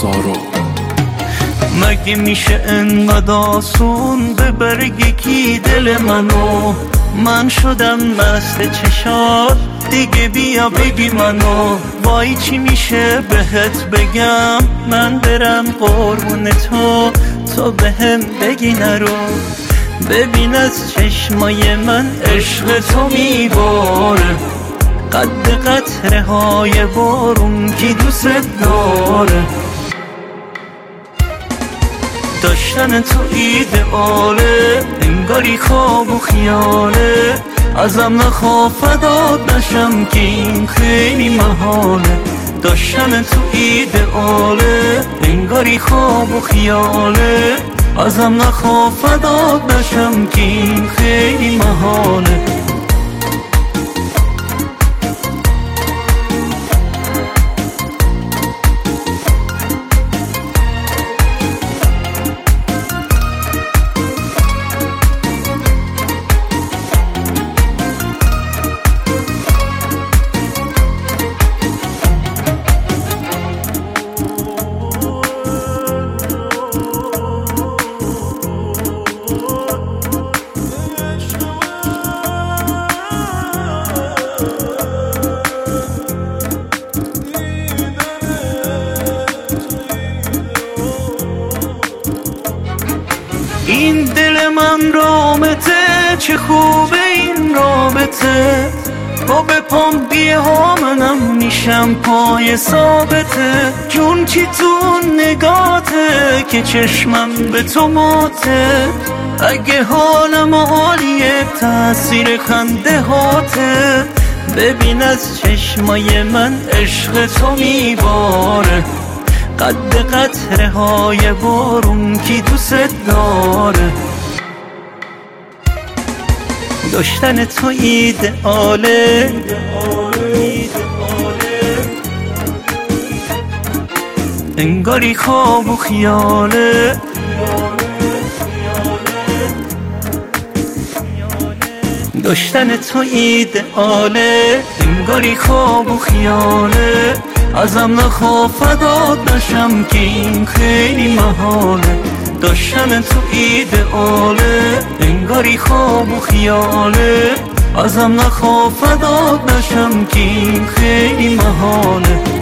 سارو. مگه میشه انقدر آسون ببره یکی دل منو؟ من شدم مست چشات، دیگه بیا بگی منو. وای چی میشه بهت بگم؟ من برم قربون تو بهم بگی نرو. ببین از چشمای من عشق تو میباره، قد قطره های بارون کی دوست داره. داشتن تو ایدئاله، انگاری خواب و خیاله. ازم نخواه فدات نشم که این خیلی محاله. داشتن تو ایدئاله، انگاری خواب و خیاله. ازم نخواه فدات نشم که این خیلی محاله. این دل من رامته، چه خوبه این رابطه. با به پام بیه ها منم میشم پای ثابته. جون چی تو نگاته که چشمم به تو ماته. اگه حالم عالیه تأثیر خنده هاته. ببین از چشمای من عشق تو میباره، قد قطره های بارون کی دوست داره. داشتن تو ایدئاله، انگاری خواب و خیاله. داشتن تو ایدئاله، انگاری خواب و خیاله. ازم نخواه فدات نشم که این خیلی محاله. داشتن تو ایدئاله، انگاری خواب و خیاله. ازم نخواه فدات نشم که این خیلی محاله.